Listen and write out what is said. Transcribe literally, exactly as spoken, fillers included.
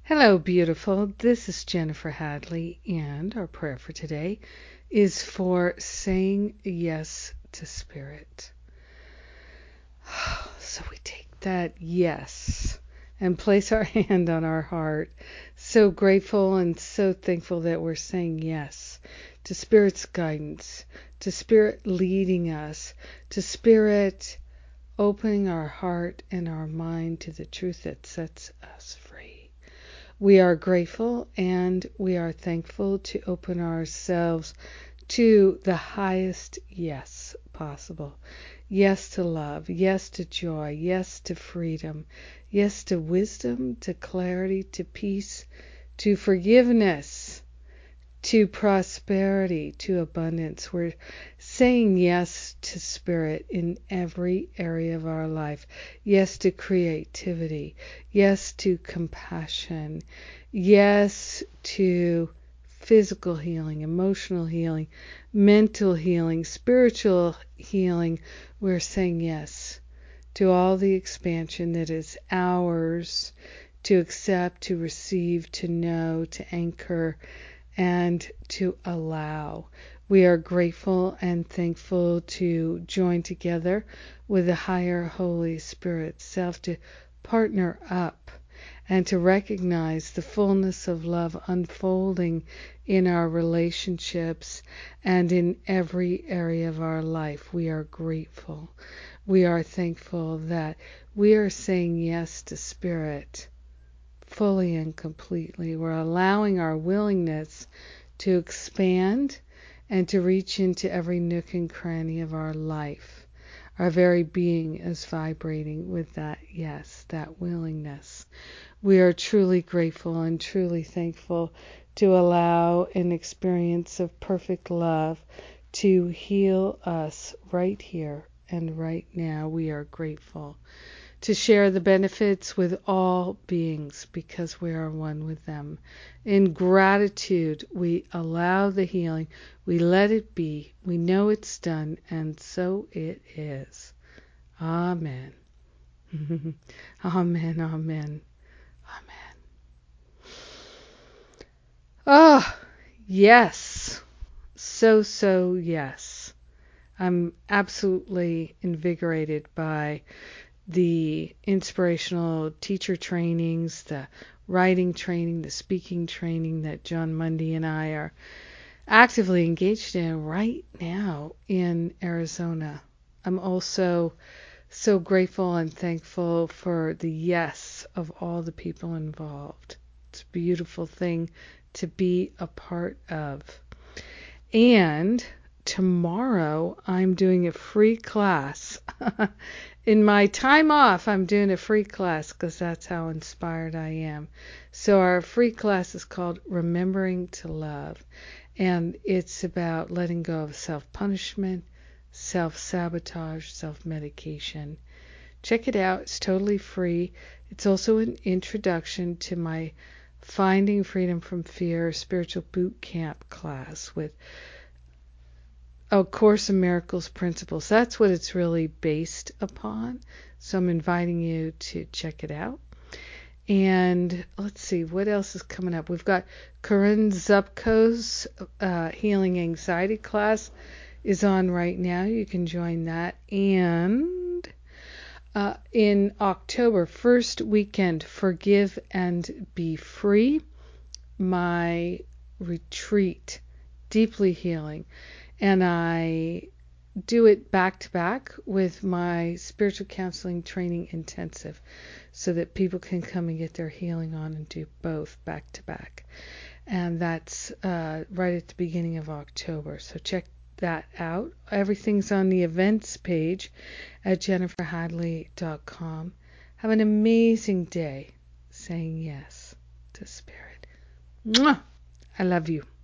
Hello, beautiful. This is Jennifer Hadley, and our prayer for today is for saying yes to Spirit. So we take that yes and place our hand on our heart. So grateful and so thankful that we're saying yes to Spirit's guidance, to Spirit leading us, to Spirit opening our heart and our mind to the truth that sets us free. We are grateful and we are thankful to open ourselves to the highest yes possible. Yes to love, yes to joy, yes to freedom, yes to wisdom, to clarity, to peace, to forgiveness, to prosperity, to abundance. We're saying yes to Spirit in every area of our life. Yes to creativity. Yes to compassion. Yes to physical healing, emotional healing, mental healing, spiritual healing. We're saying yes to all the expansion that is ours to accept, to receive, to know, to anchor, and to allow. We are grateful and thankful to join together with the higher Holy Spirit self to partner up and to recognize the fullness of love unfolding in our relationships and in every area of our life. We are grateful. We are thankful that we are saying yes to Spirit fully and completely. We're allowing our willingness to expand and to reach into every nook and cranny of our life. Our very being is vibrating with that yes, that willingness. We are truly grateful and truly thankful to allow an experience of perfect love to heal us right here and right now. We are grateful to share the benefits with all beings because we are one with them. In gratitude, we allow the healing. We let it be. We know it's done, and so it is. Amen. Amen, amen, amen. Oh, yes. So, so yes. I'm absolutely invigorated by the inspirational teacher trainings, the writing training, the speaking training that John Mundy and I are actively engaged in right now in Arizona. I'm also so grateful and thankful for the yes of all the people involved. It's a beautiful thing to be a part of. And tomorrow I'm doing a free class. In my time off, I'm doing a free class because that's how inspired I am. So our free class is called Remembering to Love. And it's about letting go of self-punishment, self-sabotage, self-medication. Check it out. It's totally free. It's also an introduction to my Finding Freedom from Fear spiritual boot camp class with A Course in Miracles principles. That's what it's really based upon. So I'm inviting you to check it out. And let's see, what else is coming up? We've got Corinne Zupko's uh, Healing Anxiety class is on right now. You can join that. And uh, in October, first weekend, Forgive and Be Free, my retreat, Deeply Healing. And I do it back to back with my spiritual counseling training intensive so that people can come and get their healing on and do both back to back. And that's uh, right at the beginning of October. So check that out. Everything's on the events page at jennifer hadley dot com. Have an amazing day saying yes to Spirit. Mwah! I love you.